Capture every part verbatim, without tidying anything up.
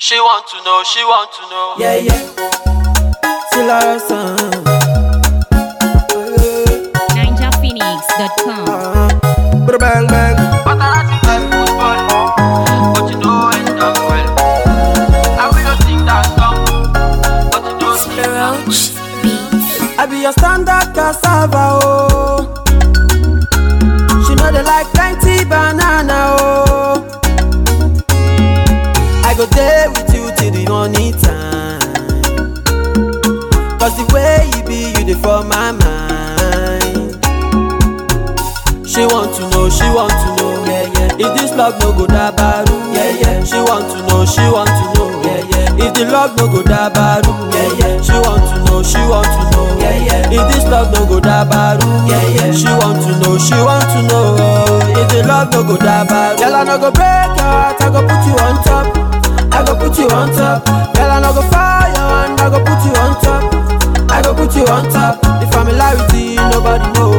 She want to know, she want to know. Yeah, yeah. Still our son. ninja phoenix dot com. Uh-huh. Bang bang. Paparazzi like football, but you know it done well. I will not sing that song, but you know it done well. I be your standard cassava, oh. She know they like plenty banana, oh. I go there with you till the morning time. Cause the way you be, you dey for my mind. She want to know, she want to know, yeah, yeah. If this love no go dabaru, yeah, yeah. She want to know, she want to know, yeah, yeah. If the love no go dabaru, yeah, yeah. She want to know, she want to know, yeah, yeah. If this love no go dabaru, yeah, yeah. She want to know, she want to know, if the love no go dabaru. Girl, I no go break your heart, I go put you on top. I go put you on top. Girl, I no go fire and I go put you on top. I go put you on top. The familiarity, nobody know.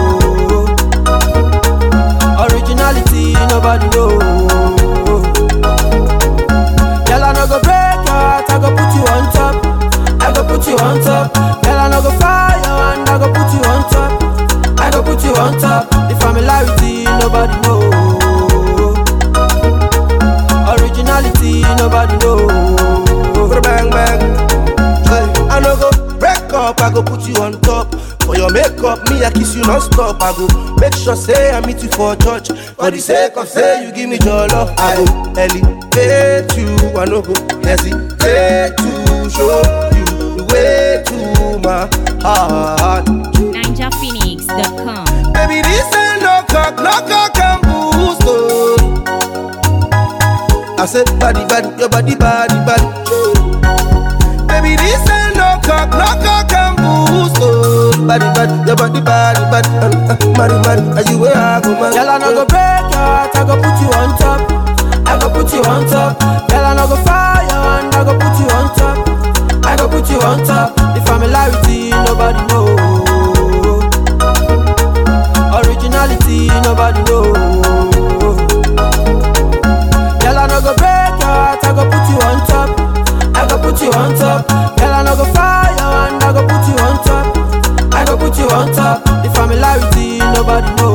Originality, nobody know. Girl, I no go break your heart, I go put you on top. I go put you on top. Girl, I no go fire and I go put you on top. I go put you on top. The familiarity, nobody know. Originality, nobody know. Bang bang. Hey, I no go break up, I go put you on top. For your makeup, me I kiss you non-stop. I go make sure say I meet you for church. For the sake of say you give me your love, I go elevate you. I no go hesitate to show you the way to my heart. ninja phoenix dot com. Baby, this ain't no cock, no cock and boost. Oh. I said body, body, your body, body, body. Baby, this ain't no cock, no cock and boost. Oh. Body, body, your body, body, body. Uh, uh, Marry, marry, are you where I go, man? Girl, I no go break your heart, I go put you on top. I go put you on top. Girl, I no go fire and I go put you on top. I go put you on top. The familiarity, nobody know. Originality, nobody know. Girl, I no go break your heart, I go put you on top. I go put you on top. Girl, I no go fire and I go put you on top. I go put you on top. The familiarity, nobody know.